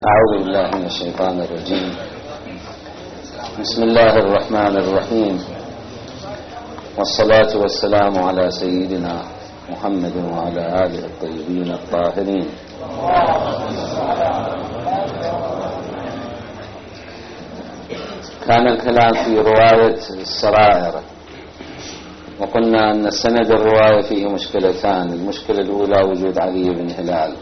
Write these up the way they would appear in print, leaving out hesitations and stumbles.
أعوذ بالله من الشيطان الرجيم. بسم الله الرحمن الرحيم، والصلاة والسلام على سيدنا محمد وعلى آله الطيبين الطاهرين. كان الكلام في رواية السرائر، وقلنا أن سند الرواية فيه مشكلتان. المشكلة الأولى وجود علي بن هلال،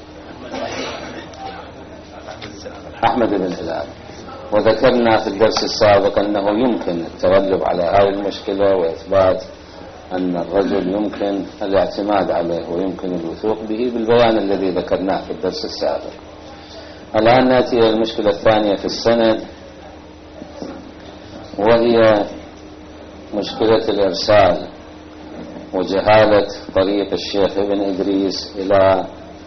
أحمد بن هلال، وذكرنا في الدرس السابق أنه يمكن التغلب على هذه المشكلة وإثبات أن الرجل يمكن الاعتماد عليه ويمكن الوثوق به بالبيان الذي ذكرناه في الدرس السابق. الآن نأتي إلى المشكلة الثانية في السند، وهي مشكلة الإرسال وجهالة طريق الشيخ ابن إدريس إلى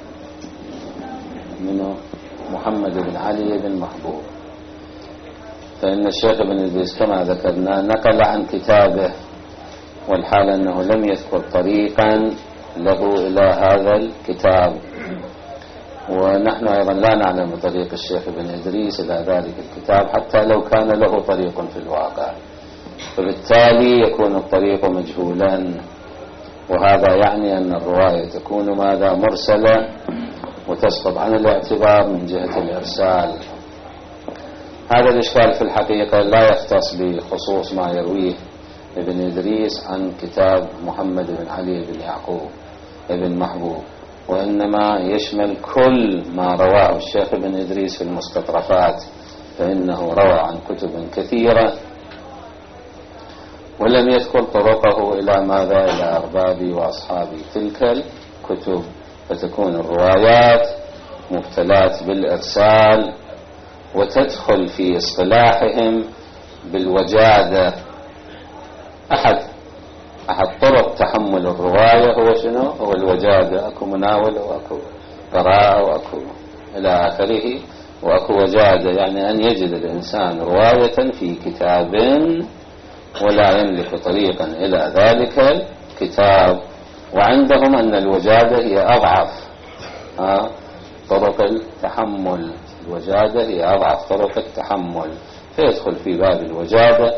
محمد بن علي بن محبوب. فإن الشيخ ابن إدريس كما ذكرنا نقل عن كتابه، والحال أنه لم يذكر طريقا له إلى هذا الكتاب، ونحن أيضا لا نعلم طريق الشيخ ابن إدريس إلى ذلك الكتاب حتى لو كان له طريق في الواقع، فبالتالي يكون الطريق مجهولا، وهذا يعني أن الرواية تكون ماذا؟ مرسلة، وتسقط عن الاعتبار من جهة الإرسال. هذا الإشكال في الحقيقة لا يختص بخصوص ما يرويه ابن إدريس عن كتاب محمد بن علي بن يعقوب بن محبوب، وإنما يشمل كل ما رواه الشيخ ابن إدريس في المستطرفات، فإنه روى عن كتب كثيرة ولم يذكر طرقه إلى ماذا؟ إلى أرباب وأصحاب تلك الكتب، فتكون الروايات مبتلات بالإرسال، وتدخل في اصطلاحهم بالوجادة. أحد طرق تحمل الرواية هو شنو؟ هو الوجادة، أكو مناولة وأكو قراءة وأكو إلى آخره، وأكو وجادة، يعني أن يجد الإنسان رواية في كتاب ولا يملك طريقا إلى ذلك الكتاب. وعندهم أن الوجادة هي أضعف طرق التحمل، الوجادة هي أضعف طرق التحمل، فيدخل في باب الوجادة،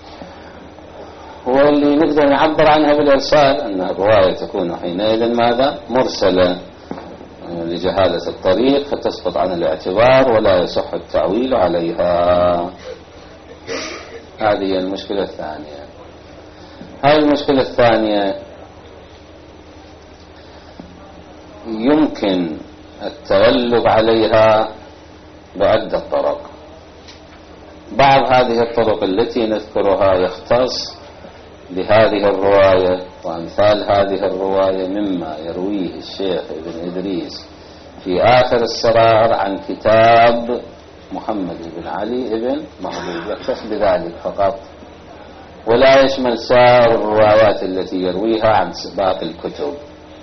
هو اللي نقدر نعبر عنها بالإرسال، أن الرواية تكون حينئذ ماذا؟ مرسلة لجهالة الطريق، فتسقط عن الاعتبار ولا يصح التعويل عليها. هذه المشكلة الثانية. هذه المشكلة الثانية يمكن التغلب عليها بعدة طرق. بعض هذه الطرق التي نذكرها يختص بهذه الرواية وأمثال هذه الرواية مما يرويه الشيخ ابن إدريس في آخر السرائر عن كتاب محمد بن علي بن محبوب، يختص بذلك فقط، ولا يشمل سائر الروايات التي يرويها عن باقي الكتب.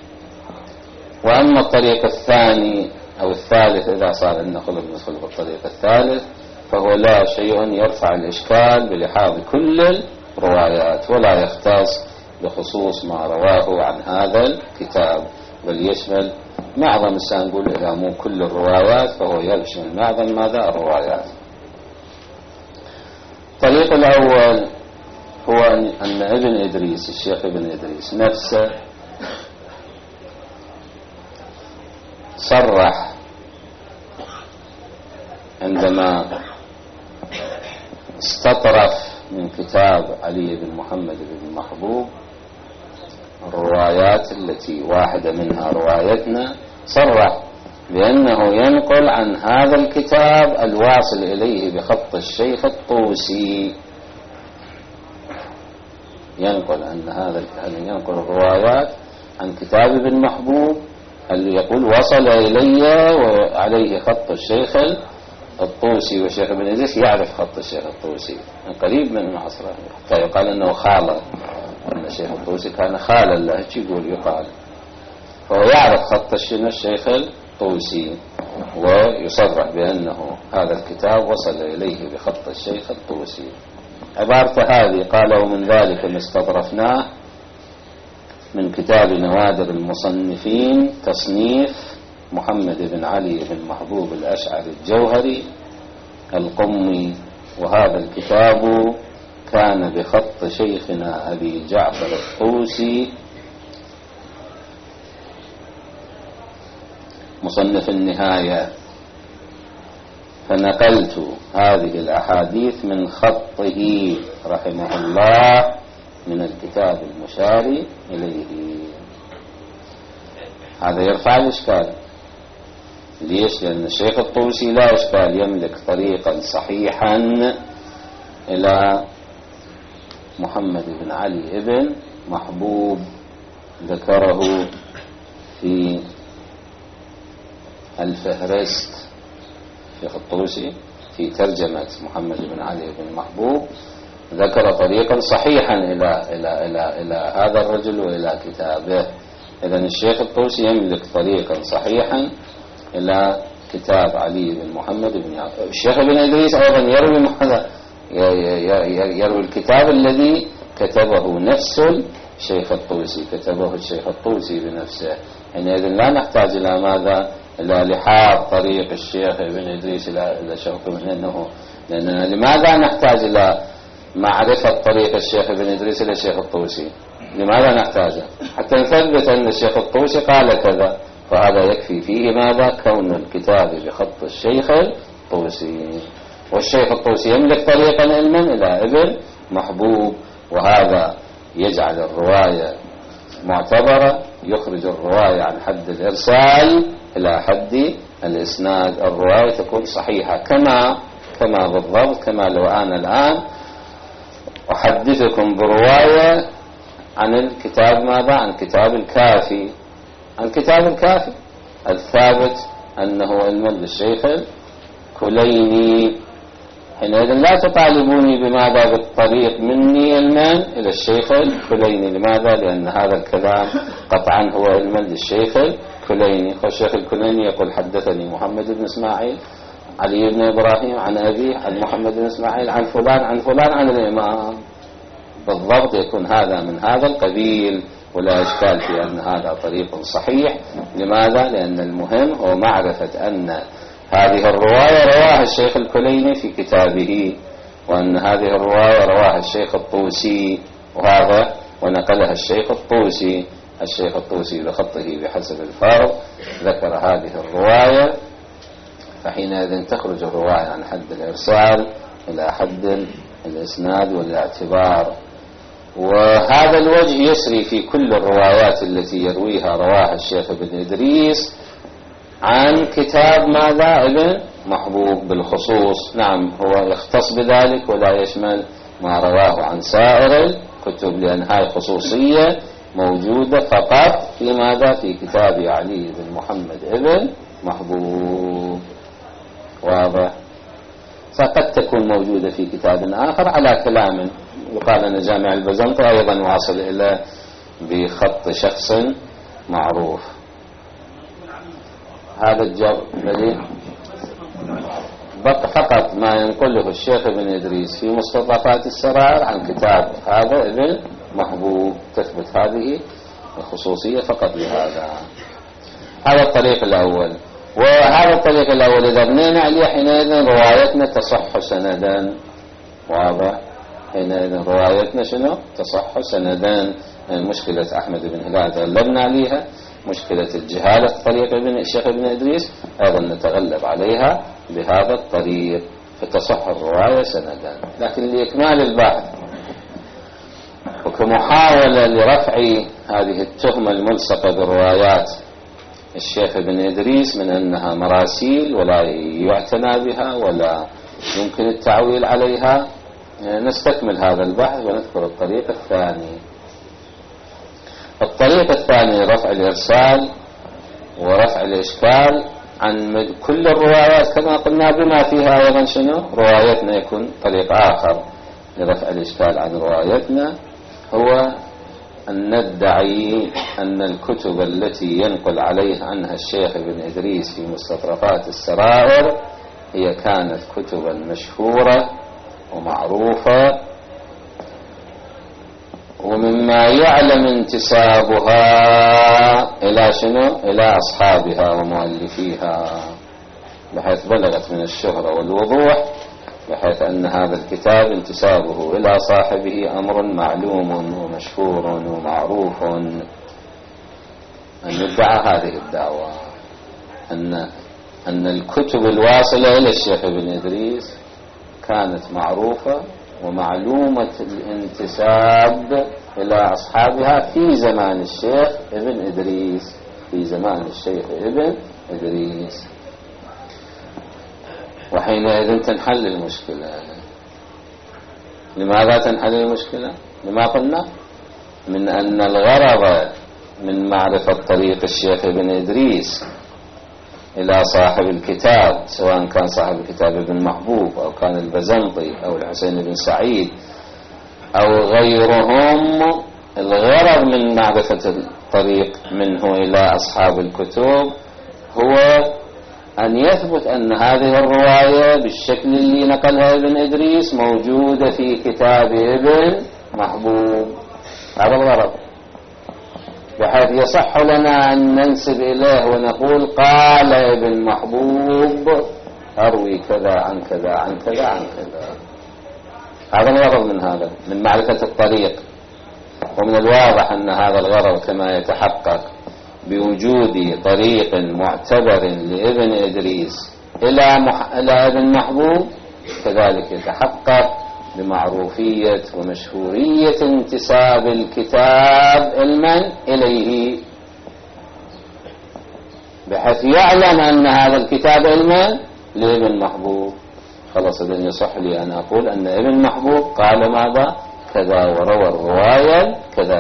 وأما الطريق الثاني أو الثالث، إذا صار ندخل بالطريق الثالث، فهو لا شيء يرفع الإشكال بلحاظ كل الروايات، ولا يختص بخصوص ما رواه عن هذا الكتاب، بل يشمل معظم، سنقول إذا مو كل الروايات، فهو يشمل معظم ماذا؟ الروايات. الطريق الأول هو أن ابن إدريس، الشيخ ابن إدريس نفسه صرح عندما استطرف من كتاب علي بن محمد بن محبوب الروايات التي واحدة منها روايتنا، صرح بأنه ينقل عن هذا الكتاب الواصل إليه بخط الشيخ الطوسي، ينقل أن ينقل الروايات عن كتاب ابن محبوب اللي يقول وصل إلي وعليه خط الشيخ الطوسي، والشيخ ابن إدريس يعرف خط الشيخ الطوسي قريب من عصره، حتى يقال أنه خاله، أن الشيخ الطوسي كان خالا له، يقال، فهو يعرف خط الشيخ الطوسي، ويصرح بأنه هذا الكتاب وصل إليه بخط الشيخ الطوسي. عبارته هذه قال: ومن ذلك ما استطرفناه من كتاب نوادر المصنفين تصنيف محمد بن علي بن محبوب الأشعري الجوهري القمي. وهذا الكتاب كان بخط شيخنا أبي جعفر الطوسي مصنف النهاية، فنقلت هذه الأحاديث من خطه رحمه الله من الكتاب المشار إليه. هذا يرفع الإشكال. ليش؟ لأن الشيخ الطوسي لا إشكال يملك طريقا صحيحا إلى محمد بن علي بن محبوب ذكره في الفهرست. الشيخ الطوسي في ترجمة محمد بن علي بن محبوب ذكر طريقا صحيحا إلى هذا الرجل وإلى كتابه. إذن الشيخ الطوسي يملك طريقا صحيحا إلى كتاب علي بن محمد بن يعقوب. الشيخ ابن إدريس أيضا يروي الكتاب الذي كتبه نفس الشيخ الطوسي، كتبه الشيخ الطوسي بنفسه. حينئذ لا نحتاج إلى ماذا؟ إلى لحاظ طريق الشيخ ابن إدريس إلى الشيخ لأننا لماذا نحتاج إلى معرفة طريق الشيخ ابن إدريس إلى الشيخ الطوسي؟ لماذا نحتاجه؟ حتى نثبت أن الشيخ الطوسي قال كذا، فهذا يكفي فيه ماذا؟ كون الكتاب بخط الشيخ الطوسي. والشيخ الطوسي يملك طريقا علما إلى ابن محبوب، وهذا يجعل الرواية معتبرة، يخرج الرواية عن حد الإرسال إلى حد الإسناد. الرواية تكون صحيحة كما بالضبط، كما لو أنا الآن أحدثكم برواية عن الكتاب ماذا؟ عن كتاب الكافي، عن كتاب الكافي الثابت أنه علم للشيخ الكليني. حينئذ لا تطالبوني بماذا؟ بالطريق مني علما إلى الشيخ الكليني. لماذا؟ لأن هذا الكلام قطعا هو علما للشيخ الكليني. والشيخ الكليني يقول حدثني محمد بن إسماعيل علي بن إبراهيم عن أبيه عن محمد بن إسماعيل عن فلان عن فلان عن الإمام. بالضبط يكون هذا من هذا القبيل، ولا إشكال في أن هذا طريق صحيح. لماذا؟ لأن المهم هو معرفة أن هذه الرواية رواها الشيخ الكليني في كتابه، وأن هذه الرواية رواها الشيخ الطوسي، وهذا ونقلها الشيخ الطوسي بخطه بحسب الفرض ذكر هذه الرواية. فحينئذ تخرج الرواية عن حد الإرسال إلى حد الإسناد والاعتبار. وهذا الوجه يسري في كل الروايات التي يرويها رواها الشيخ ابن إدريس عن كتاب ماذا؟ ابن محبوب بالخصوص. نعم هو يختص بذلك ولا يشمل ما رواه عن سائر الكتب، لأن هاي خصوصية موجودة فقط في ماذا؟ في كتاب علي بن محمد ابن محبوب. واضح؟ فقد تكون موجودة في كتاب آخر على كلام يقال أن جامع البزنطة أيضا واصل إلى بخط شخص معروف. هذا الجو الذي فقط ما ينقله الشيخ ابن إدريس في مستطرفات السرائر عن كتاب هذا ابن محبوب، تثبت هذه الخصوصية فقط لهذا. هذا الطريق الأول. وهذا الطريق الأول إذا بنينا عليه حينئذ روايتنا تصح سندا. واضح؟ حينئذ روايتنا شنو؟ تصح سندا. مشكلة أحمد بن هلال تغلبنا عليها، مشكلة الجهالة طريق الشيخ ابن إدريس أيضا نتغلب عليها بهذا الطريق، فتصح الرواية سندا. لكن لإكمال البحث وكمحاولة لرفع هذه التهمة الملصقة بروايات الشيخ ابن إدريس من أنها مراسيل ولا يعتنى بها ولا يمكن التعويل عليها، نستكمل هذا البحث ونذكر الطريق الثاني. الطريق الثاني رفع الإرسال ورفع الإشكال عن كل الروايات كما قلنا، بما فيها أيضا شنو؟ روايتنا يكون طريق آخر لرفع الإشكال عن روايتنا، هو أن ندعي أن الكتب التي ينقل عليه عنها الشيخ ابن إدريس في مستطرفات السرائر هي كانت كتبا مشهورة ومعروفة ومما يعلم انتسابها إلى شنو؟ إلى أصحابها ومؤلفيها، بحيث بلغت من الشهرة والوضوح، بحيث أن هذا الكتاب انتسابه إلى صاحبه أمر معلوم ومشهور ومعروف. أن يدعى هذه الدعوة أن الكتب الواصلة إلى الشيخ ابن إدريس كانت معروفة ومعلومة الانتساب إلى أصحابها في زمان الشيخ ابن إدريس، في زمان الشيخ ابن إدريس. وحينئذ تنحل المشكلة. لماذا تنحل المشكلة؟ لما قلنا من أن الغرض من معرفة طريق الشيخ ابن إدريس إلى صاحب الكتاب، سواء كان صاحب الكتاب ابن محبوب أو كان البزنطي أو الحسين بن سعيد أو غيرهم، الغرض من معرفة الطريق منه إلى أصحاب الكتب هو أن يثبت أن هذه الرواية بالشكل اللي نقلها ابن إدريس موجودة في كتاب ابن محبوب. هذا الغرض، بحيث يصح لنا أن ننسب إليه ونقول قال ابن محبوب أروي كذا عن كذا عن كذا عن كذا. هذا الغرض من هذا، من معرفة الطريق. ومن الواضح أن هذا الغرض كما يتحقق بوجود طريق معتبر لابن إدريس إلى ابن محبوب، كذلك يتحقق بمعروفية ومشهورية انتساب الكتاب علما إليه، بحيث يعلم أن هذا الكتاب علما لابن محبوب. خلاص إذن يصح لي أن أقول أن ابن محبوب قال ماذا؟ كذا، وروى الرواية كذا.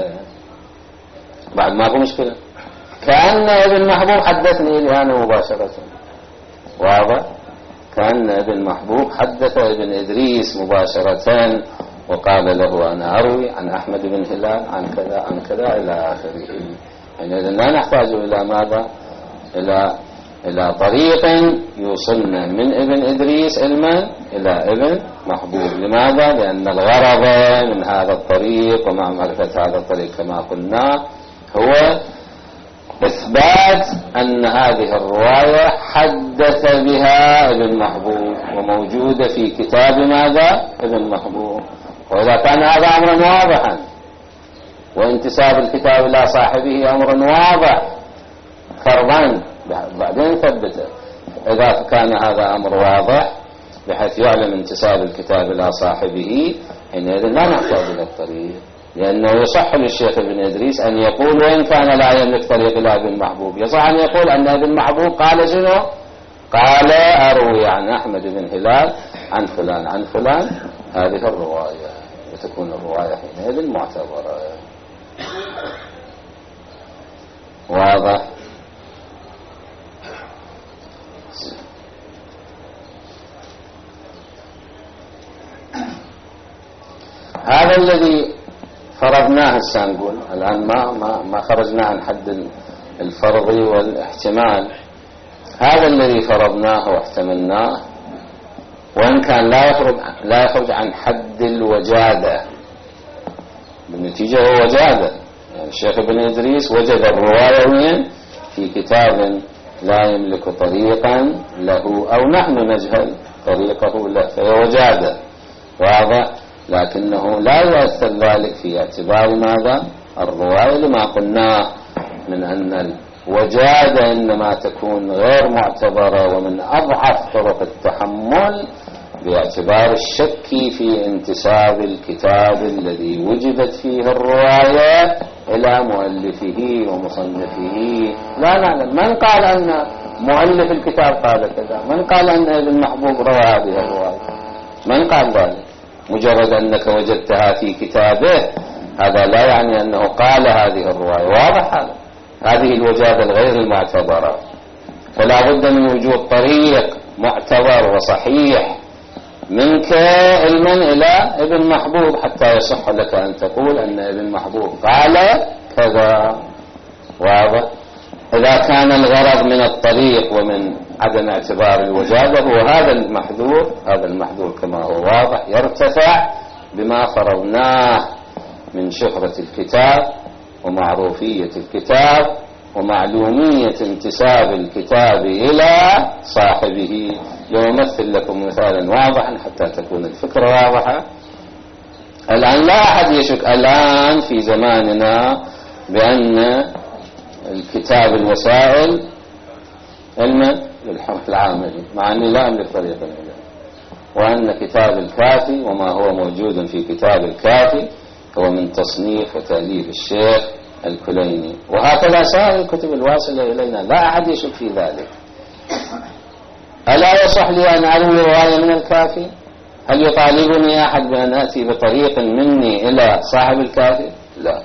بعد ما في مشكلة، كأن ابن محبوب حدثني الآن مباشرة. واضح؟ كأن ابن محبوب حدث ابن إدريس مباشرة وقال له أنا أروي عن أحمد بن هلال عن كذا عن كذا إلى آخره. يعني إذن لا نحتاج إلى ماذا؟ إلى طريق يوصلنا من ابن إدريس علما إلى ابن محبوب. لماذا؟ لأن الغرض من هذا الطريق ومع معرفة هذا الطريق كما قلنا هو إثبات أن هذه الرواية حدث بها ابن محبوب وموجودة في كتاب ماذا؟ ابن محبوب. وإذا كان هذا أمرا واضحا وانتساب الكتاب إلى صاحبه أمر واضح فرضا، بعدين ثبته. إذا كان هذا أمر واضح بحيث يعلم انتساب الكتاب إلى صاحبه، حينئذ لا نحتاج إلى الطريق، لأنه يصح للشيخ ابن إدريس أن يقول وإن كان لا يملك طريق إلى ابن محبوب، يصح أن يقول أن ابن محبوب قال شنو؟ قال أروي عن أحمد بن هلال عن فلان عن فلان هذه الرواية، وتكون الرواية حينئذ معتبرة. واضح؟ هذا الذي فرضناه هسه نقول الآن ما خرجنا عن حد الفرض والاحتمال. هذا الذي فرضناه واحتملناه وإن كان لا يخرج عن حد الوجادة، بالنتيجة هو وجادة. يعني الشيخ ابن إدريس وجد الرواية وين؟ في كتاب لا يملك طريقا له أو نحن نجهل طريقه له، فهو وجادة. واضح؟ لكنه لا يؤثر ذلك في اعتبار ماذا؟ الرواية، لما قلناه من أن الوجادة إنما تكون غير معتبرة ومن أضعف طرق التحمل باعتبار الشك في انتساب الكتاب الذي وجدت فيه الرواية إلى مؤلفه ومصنفه. لا نعلم من قال أن مؤلف الكتاب قال كذا، من قال أن ابن محبوب روى هذه الرواية، من قال ذلك؟ مجرد أنك وجدتها في كتابه هذا لا يعني أنه قال هذه الرواية. واضح هذه الوجادة الغير المعتبرة، ولا بد من وجود طريق معتبر وصحيح منك علما إلى ابن محبوب حتى يصح لك أن تقول أن ابن محبوب قال كذا. واضح؟ إذا كان الغرض من الطريق ومن عدم اعتبار الوجادة هو هذا المحذور، هذا المحذور كما هو واضح يرتفع بما فرضناه من شهرة الكتاب ومعروفية الكتاب ومعلومية انتساب الكتاب إلى صاحبه. لأمثل لكم مثالا واضحا حتى تكون الفكرة واضحة. الآن لا أحد يشك الآن في زماننا بأن الكتاب الوسائل علما للحكم العاملي، مع أني لا أملك طريقا إليه، وأن كتاب الكافي وما هو موجود في كتاب الكافي هو من تصنيف وتأليف الشيخ الكليني، وهكذا سائر الكتب الواصلة إلينا، لا أحد يشك في ذلك. ألا يصح لي أن أروي رواية من الكافي؟ هل يطالبني أحد بأن أتي بطريق مني إلى صاحب الكافي؟ لا.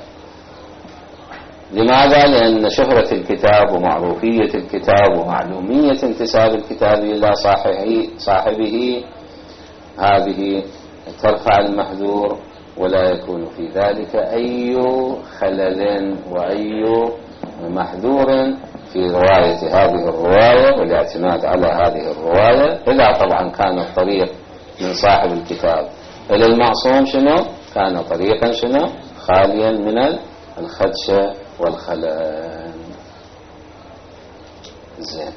لماذا؟ لأن شهرة الكتاب ومعروفية الكتاب ومعلومية انتساب الكتاب إلى صاحبه هذه ترفع المحذور، ولا يكون في ذلك أي خلل وأي محذور في رواية هذه الرواية والاعتماد على هذه الرواية، إلا طبعا كان الطريق من صاحب الكتاب إلى المعصوم شنو؟ كان طريقا شنو؟ خاليا من الخدشة والخلل. زين.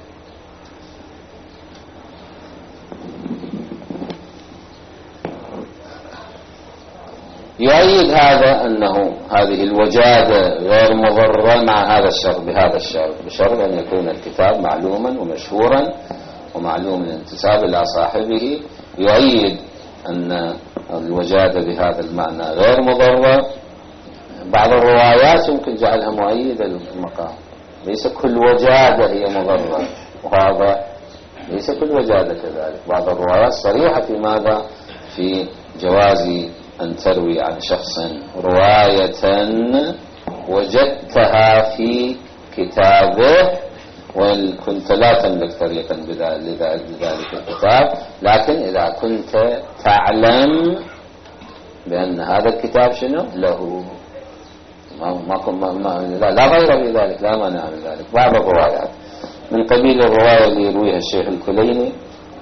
يؤيد هذا أنه هذه الوجادة غير مضرة مع هذا الشرط، بهذا الشرط، بشرط أن يكون الكتاب معلوما ومشهورا ومعلوم الانتساب إلى صاحبه. يؤيد أن الوجادة بهذا المعنى غير مضرة. بعض الروايات يمكن جعلها مؤيدة للمقام، ليس كل وجادة هي مضرة، وهذا ليس كل وجادة كذلك. بعض الروايات صريحة في ماذا؟ في جواز أن تروي عن شخص رواية وجدتها في كتابه وإن كنت لا تملك طريقا لذلك الكتاب، لكن إذا كنت تعلم بأن هذا الكتاب شنو له، لا غير في ذلك، لا مانع من ذلك. بعض الروايات من قبيل الرواية اللي يرويها الشيخ الكليني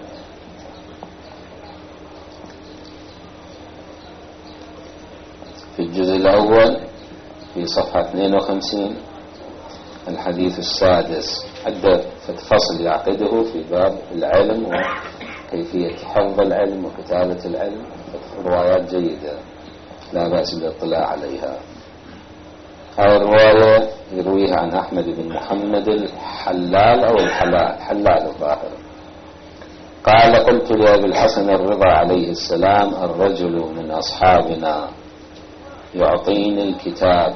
في الجزء الأول في صفحة 52 الحديث السادس، عدة فصل يعقده في باب العلم وكيفية حفظ العلم وكتابة العلم. روايات جيدة لا بأس بالاطلاع عليها. هذه الرواية يرويها عن أحمد بن محمد الحلال أو الحلال الظاهر. قال: قلت لأبي الحسن الرضا عليه السلام: الرجل من أصحابنا يعطيني الكتاب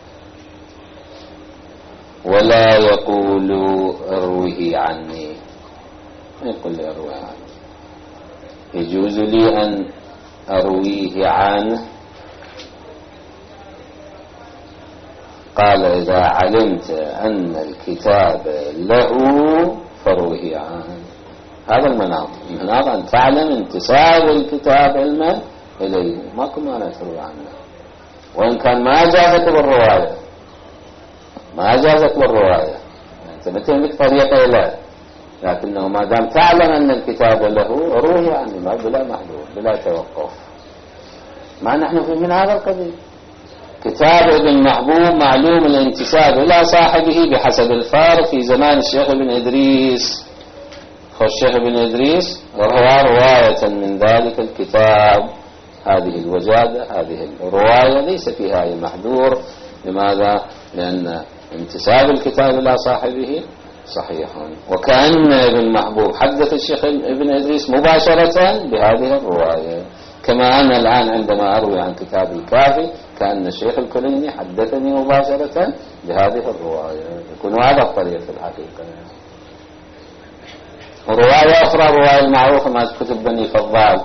ولا يقول اروه عني. يقول لي اروه عنه، يجوز لي أن أرويه عنه؟ قال: إذا علمت أن الكتاب له فاروه عنه. هذا المناط أن تعلم انتساب الكتاب علما إليه، ماكو مانع تروي عنه، وإن كان ما جازك بالرواية، أنت ما تملك طريقة له، لكنه ما دام تعلم أن الكتاب له روه عنه بلا محذور بلا توقف. ما نحن في من هذا القبيل. كتاب ابن محبوب معلوم الانتساب إلى صاحبه بحسب الفارق في زمان الشيخ ابن إدريس. فالشيخ ابن إدريس روى رواية من ذلك الكتاب. هذه الوجادة، هذه الرواية ليس فيها أي محذور. لماذا؟ لأن انتساب الكتاب إلى صاحبه صحيح، وكأن ابن محبوب حدث الشيخ ابن إدريس مباشرة بهذه الرواية، كما أنا الآن عندما أروي عن كتاب الكافي كأن الشيخ الكليني حدثني مباشرة بهذه الرواية. يكون هذا الطريق في الحقيقة. ورواية أخرى، رواية المعروفة مع كتب بني فضال: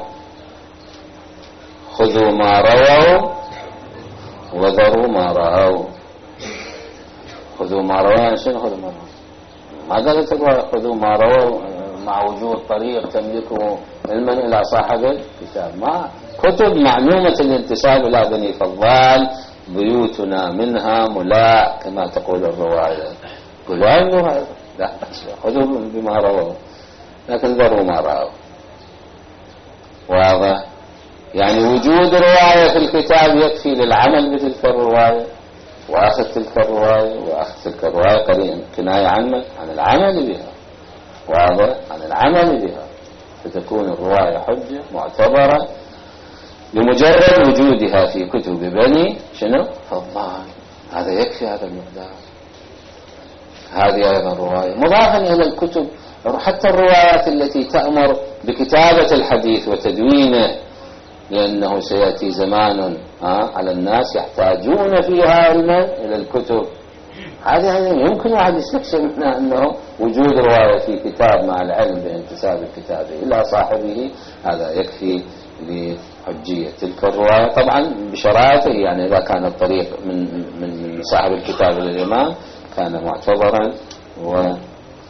خذوا ما رووا وذروا ما رأوا. خذوا ما رووا يعني شنو خذوا ما رووا؟ ما قالت خذوا ما رووا مع وجود طريق تملكه علما إلى صاحب الكتاب. ما كتب معلومة الانتساب إلى بني فضال بيوتنا منها ملاء كما تقول الرواية. قلوا لا خذوا بما رووا لكن ذروا ما رأوا. واضح؟ يعني وجود رواية في الكتاب يكفي للعمل بتلك الرواية وأخذ تلك الرواية، وأخذ تلك الرواية كناية عن العمل بها، واضح، عن العمل بها، فتكون الرواية حجة معتبرة لمجرد وجودها في كتب بني فضال. هذا يكفي هذا المقدار. هذه أيضا رواية مضافا إلى الكتب، حتى الروايات التي تأمر بكتابة الحديث وتدوينه، لأنه سيأتي زمان على الناس يحتاجون فيها علما إلى الكتب. هذه يمكن واحد يستكشف منها أنه وجود رواية في كتاب مع العلم بانتساب الكتاب إلى صاحبه هذا يكفي لحجية تلك الرواية، طبعا بشرائطه، يعني إذا كان الطريق من صاحب الكتاب إلى الإمام كان معتبرا وحجة.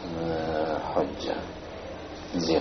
زين،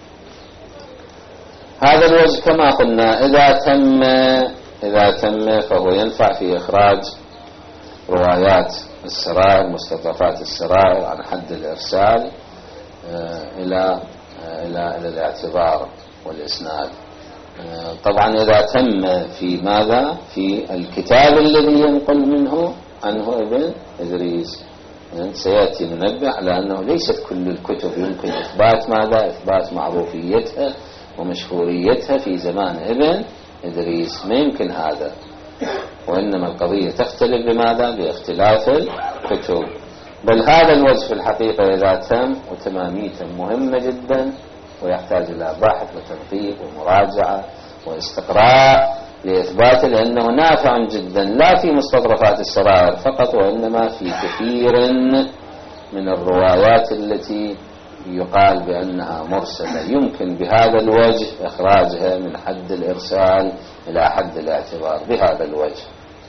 هذا الوجه كما قلنا إذا تم فهو ينفع في إخراج روايات السرائر، مستطرفات السرائر عن حد الإرسال إلى الاعتبار والإسناد. طبعا إذا تم في ماذا؟ في الكتاب الذي ينقل عنه ابن إدريس. سيأتي منبه على أنه ليست كل الكتب يمكن إثبات ماذا؟ إثبات معروفيتها ومشهوريتها في زمان ابن إدريس، ما يمكن هذا، وإنما القضية تختلف بماذا؟ باختلاف الكتب. بل هذا الوجه في الحقيقة إذا تم وتماميته مهمة جدا، ويحتاج إلى بحث وتنقيب ومراجعة واستقراء لإثباته، لأنه نافع جدا لا في مستطرفات السرائر فقط، وإنما في كثير من الروايات التي يقال بأنها مرسلة يمكن بهذا الوجه إخراجها من حد الإرسال إلى حد الاعتبار بهذا الوجه.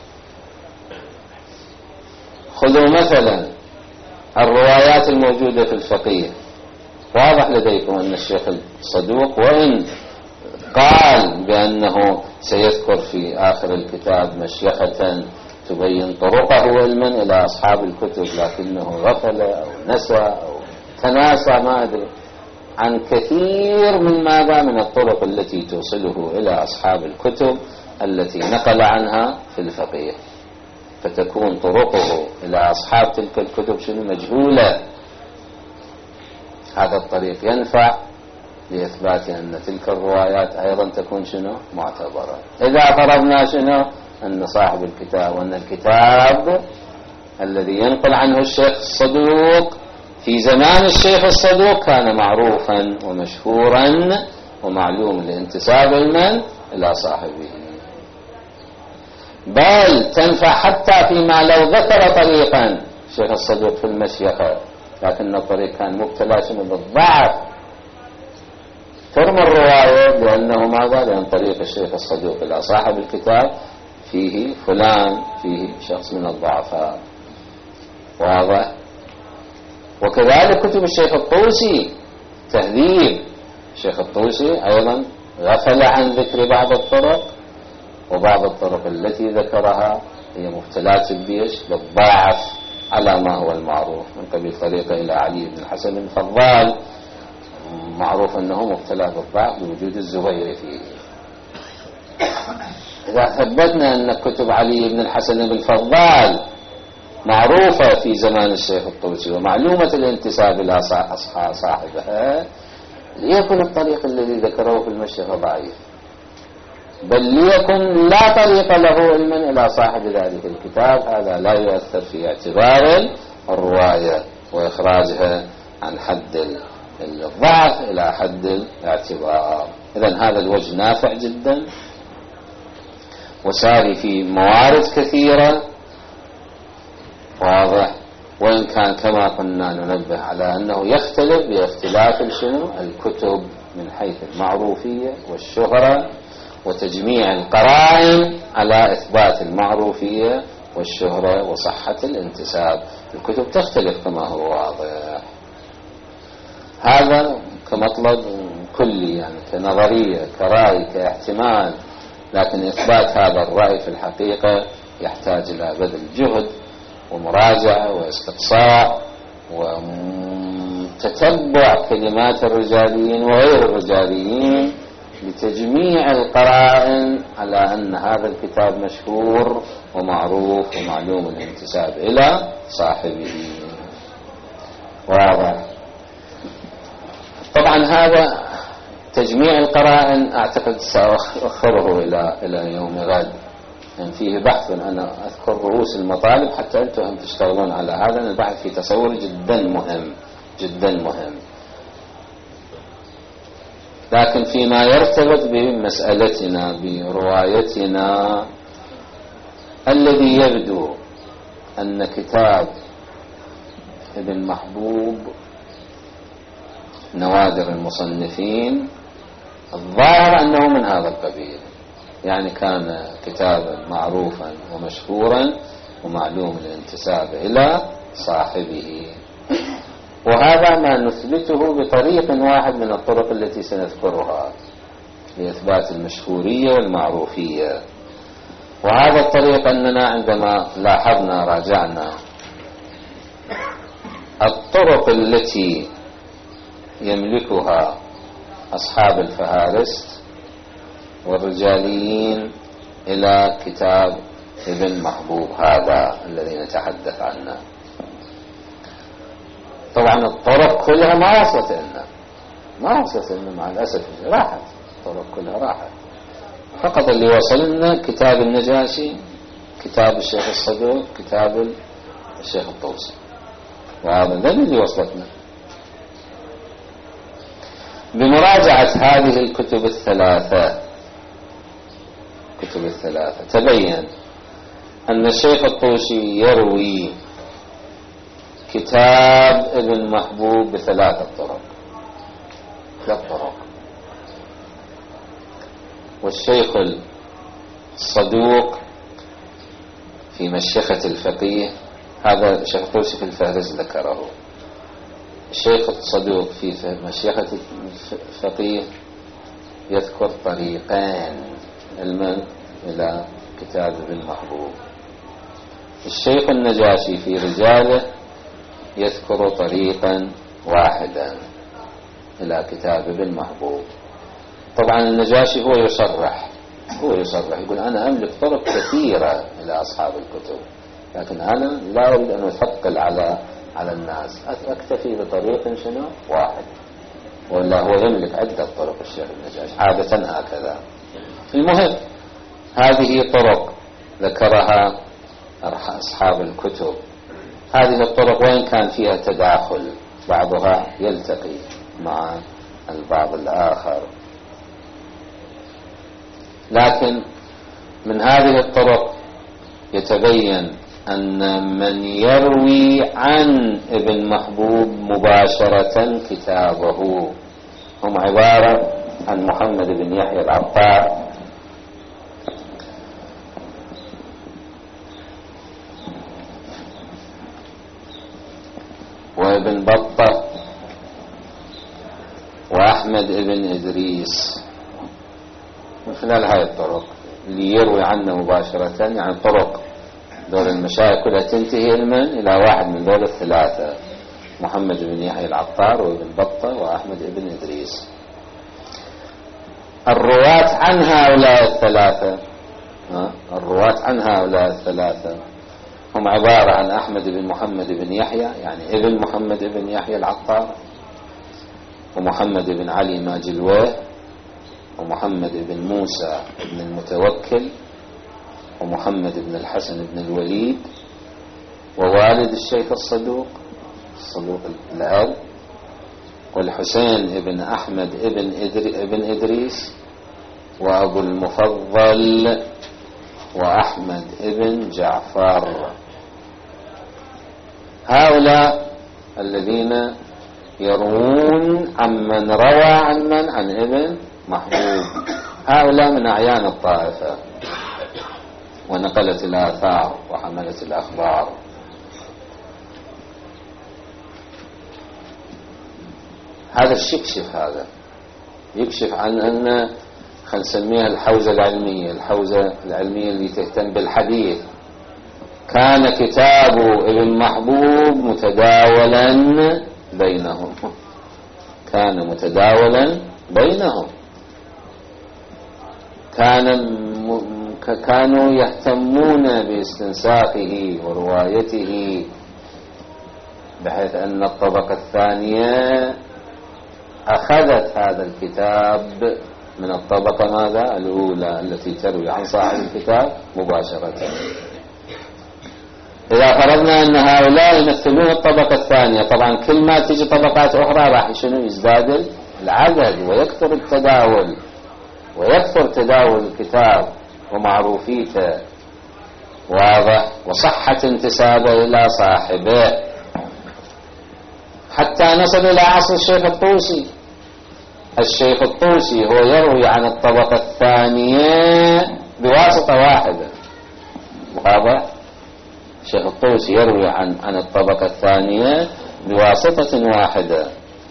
خذوا مثلا الروايات الموجودة في الفقيه. واضح لديكم أن الشيخ الصدوق وإن قال بأنه سيذكر في آخر الكتاب مشيخة تبين طرقه علما إلى أصحاب الكتب، لكنه غفل أو نسى أو تناسى ما أدري عن كثير من ماذا؟ من الطرق التي توصله إلى أصحاب الكتب التي نقل عنها في الفقيه، فتكون طرقه إلى أصحاب تلك الكتب مجهولة. هذا الطريق ينفع لإثبات أن تلك الروايات أيضا تكون معتبرة. إذا فرضنا أن صاحب الكتاب وأن الكتاب الذي ينقل عنه الشيخ الصدوق في زمان الشيخ الصدوق كان معروفا ومشهورا ومعلوم لانتساب إلى صاحبه، بل تنفع حتى فيما لو ذكر طريقا الشيخ الصدوق في المشيخة لكن الطريق كان مبتلى بالضعف، ترمى الرواية لأنه ماذا؟ لأن طريق الشيخ الصدوق إلى صاحب الكتاب فيه فلان، فيه شخص من الضعفاء. واضح؟ وكذلك كتب الشيخ الطوسي تهذيب، الشيخ الطوسي أيضا غفل عن ذكر بعض الطرق، وبعض الطرق التي ذكرها هي مبتلات بالضعف على ما هو المعروف، من قبيل طريقة إلى علي بن الحسن الفضال معروف أنه مبتلى بالضعف بوجود الزبير فيه. إذا ثبتنا أن كتب علي بن الحسن الفضال معروفة في زمان الشيخ الطوسي ومعلومة الانتساب إلى صاحبها، ليكن الطريق الذي ذكره في المشيخة ضعيف، بل ليكن لا طريق له علما إلى صاحب ذلك الكتاب، هذا لا يؤثر في اعتبار الرواية وإخراجها عن حد الضعف إلى حد الاعتبار. إذن هذا الوجه نافع جدا وساري في موارد كثيرة. واضح؟ وإن كان كما قلنا ننبه على أنه يختلف باختلاف الكتب من حيث المعروفية والشهرة وتجميع القرائن على إثبات المعروفية والشهرة وصحة الانتساب. الكتب تختلف كما هو واضح. هذا كمطلب كلي، يعني كنظرية كرأي كاحتمال، لكن إثبات هذا الرأي في الحقيقة يحتاج إلى بذل جهد ومراجعة واستقصاء وتتبع كلمات الرجاليين وغير الرجاليين بتجميع القرائن على أن هذا الكتاب مشهور ومعروف ومعلوم الانتساب إلى صاحبه. واضح؟ طبعا هذا تجميع القرائن أعتقد سأؤخره إلى يوم غد، يعني فيه بحث. أنا أذكر رؤوس المطالب حتى أنتم تشتغلون على هذا. البحث في تصور جدا مهم جدا مهم. لكن فيما يرتبط بمسألتنا بروايتنا، الذي يبدو أن كتاب ابن محبوب نوادر المصنفين الظاهر أنه من هذا القبيل، يعني كان كتابا معروفا ومشهورا ومعلوم الانتساب إلى صاحبه. وهذا ما نثبته بطريق واحد من الطرق التي سنذكرها لإثبات المشهورية والمعروفية. وهذا الطريق أننا عندما لاحظنا راجعنا الطرق التي يملكها أصحاب الفهارس والرجاليين إلى كتاب ابن محبوب هذا الذي نتحدث عنه. طبعا الطرق كلها ما وصلت لنا مع الأسف، راحت الطرق كلها راحت. فقط اللي وصلنا كتاب النجاشي، كتاب الشيخ الصدوق، كتاب الشيخ الطوسي، وهذا اللي وصلتنا. بمراجعة هذه الكتب الثلاثة تبين أن الشيخ الطوسي يروي كتاب ابن محبوب بثلاث طرق، والشيخ الصدوق في مشيخة الفقيه، هذا الشيخ الطوسي في الفهرس ذكره، الشيخ الصدوق في مشيخة الفقيه يذكر طريقين علما إلى كتاب ابن محبوب. الشيخ النجاشي في رجاله يذكر طريقا واحدا إلى كتاب ابن محبوب. طبعا النجاشي هو يصرح يقول أنا أملك طرق كثيرة إلى أصحاب الكتب، لكن أنا لا أريد أن أثقل على الناس، أكتفي بطريق شنو واحد، ولا هو يملك عدة طرق الشيخ النجاشي عادة هكذا. المهم هذه طرق ذكرها أصحاب الكتب. هذه الطرق وإن كان فيها تداخل بعضها يلتقي مع البعض الآخر، لكن من هذه الطرق يتبين أن من يروي عن ابن محبوب مباشرة كتابه هم عبارة عن محمد بن يحيى العطار وابن بطة وأحمد ابن إدريس. من خلال هاي الطرق اللي يروي عنه مباشرة، يعني طرق دول المشايخ كلها تنتهي علما إلى واحد من دول الثلاثة، محمد بن يحيى العطار وابن بطة وأحمد ابن إدريس. الرواة عن هؤلاء الثلاثة هم عبارة عن أحمد بن محمد بن يحيى، يعني ابن محمد بن يحيى العطار، ومحمد بن علي ماجلويه، ومحمد بن موسى بن المتوكل، ومحمد بن الحسن بن الوليد، ووالد الشيخ الصدوق الأب، والحسين بن أحمد بن إدريس، وأبو المفضل، وأحمد بن جعفر. هؤلاء الذين يروون عمن روى عن ابن محبوب، هؤلاء من أعيان الطائفة ونقلت الآثار وحملت الأخبار. هذا يكشف عن أن خلينا نسميها الحوزة العلمية اللي تهتم بالحديث. كان كتاب ابن محبوب متداولا بينهم، كانوا يهتمون باستنساخه وروايته، بحيث أن الطبقة الثانية أخذت هذا الكتاب من الطبقة ماذا؟ الأولى التي تروي عن صاحب الكتاب مباشرة. إذا فرضنا أن هؤلاء يمثلون الطبقة الثانية، طبعا كل ما تيجي طبقات أخرى راح يزداد العدد ويكثر التداول، ويكثر تداول الكتاب ومعروفيته، واضح، وصحة انتسابه إلى صاحبه، حتى نصل إلى عصر الشيخ الطوسي. الشيخ الطوسي هو يروي عن الطبقة الثانية بواسطة واحدة، واضح. الشيخ الطوسي يروي عن الطبقة الثانية بواسطة واحدة.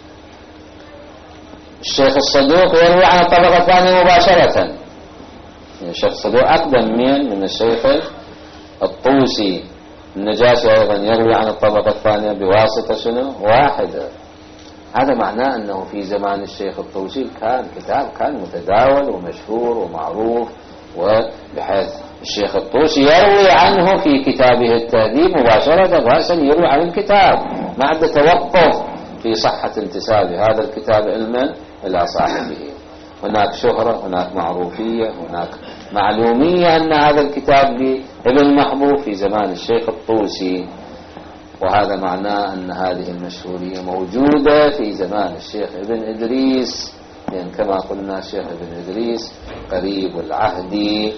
الشيخ الصدوق يروي عن الطبقة الثانية مباشرة. الشيخ الصدوق أقدم من الشيخ الطوسي. النجاشي أيضا يروي عن الطبقة الثانية بواسطة شنو؟ واحدة. هذا معناه أنه في زمان الشيخ الطوسي كتاب كان متداول ومشهور ومعروف، وبحيث الشيخ الطوسي يروي عنه في كتابه التهذيب مباشرة، رأسا يروي عن الكتاب ما عنده توقف في صحة انتساب هذا الكتاب علما إلى صاحبه. هناك شهرة، هناك معروفية، هناك معلومية أن هذا الكتاب لابن محبوب في زمان الشيخ الطوسي، وهذا معناه أن هذه المشهورية موجودة في زمان الشيخ ابن إدريس، لأن كما قلنا الشيخ ابن إدريس قريب العهد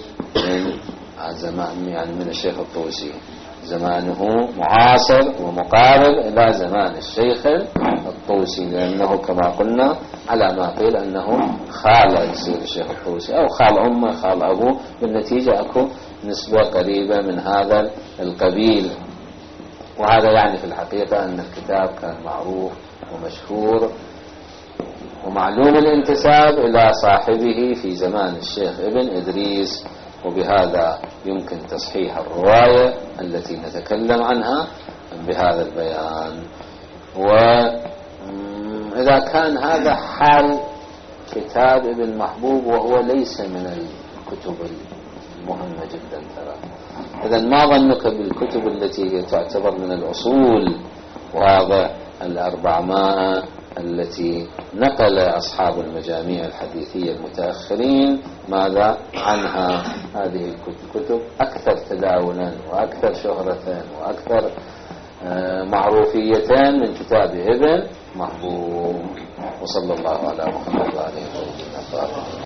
من الشيخ الطوسي، زمانه معاصر ومقارب إلى زمان الشيخ الطوسي، لأنه كما قلنا على ما قيل أنه خال يصير الشيخ الطوسي، أو خال أمه خال أبوه، بالنتيجة أكو نسبة قريبة من هذا القبيل. وهذا يعني في الحقيقة أن الكتاب كان معروف ومشهور ومعلوم الانتساب إلى صاحبه في زمان الشيخ ابن إدريس، وبهذا يمكن تصحيح الرواية التي نتكلم عنها بهذا البيان. وإذا كان هذا حال كتاب ابن محبوب وهو ليس من الكتب المهمة جدا ترى، إذا ما ظنك بالكتب التي تعتبر من الأصول، وهذا 400 التي نقل أصحاب المجاميع الحديثية المتأخرين ماذا عنها؟ هذه الكتب أكثر تداولا وأكثر شهرة وأكثر معروفية من كتاب ابن محبوب. وصلى الله على محمد وعلى آله وصحبه.